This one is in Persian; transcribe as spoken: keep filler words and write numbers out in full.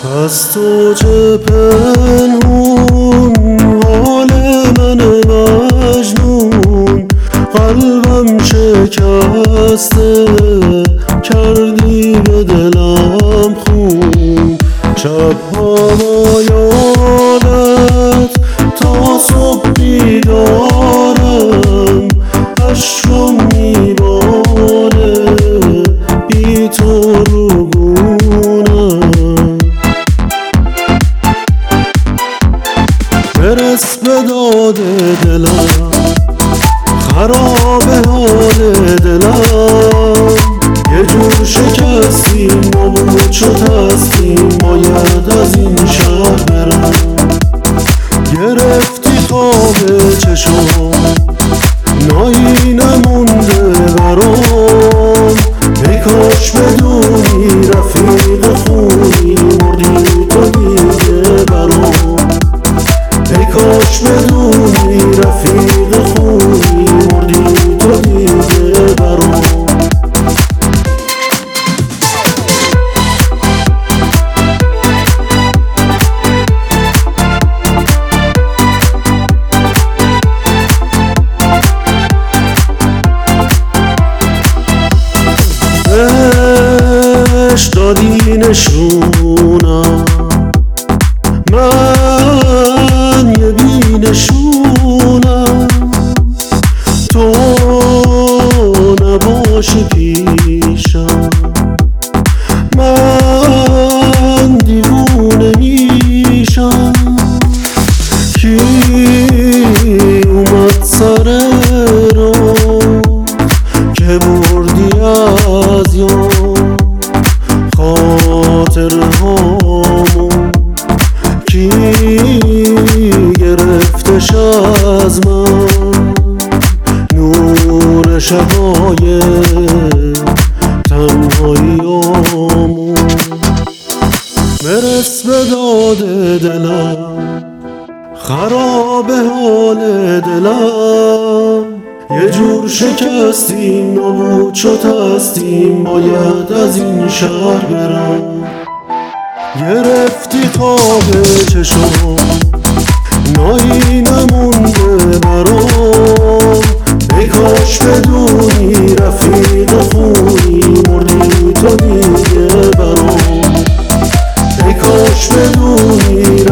از تو چه پنهون حال من مجنون، قلبم شکسته کردی به دلم خون. شبها با یادت تا صبح بیدارم، اشکم میباره بی تو رو گونم. برس به داد دلم، خراب حال دلم، یه جور شکستیم نبود شد هستیم، باید از این شهر برم. گرفتی خواب چشم نایی نمونده برام، بکاش بدونی رفیق خونی مردی تو دیگه برام. بکاش بدونی رفیق خونی مردی تو دیگه برام. بهش دادی نشونم، من یه بی نشونم. تو نباشی پیشم من دیوونه میشم. کی اومد سر رو که بردی از یاد خاطرهامون؟ کی گرفتش از من نور شبای تنهاییامون؟ برس به داد دلم، خراب حال دلم، یه جور شکستیم نابود شد هستیم، باید از این شهر برم. گرفتی خواب چشم نایی نمونده برام، بکاش بدونی رفیق خونی مردی تو دیگه برام. بکاش بدونی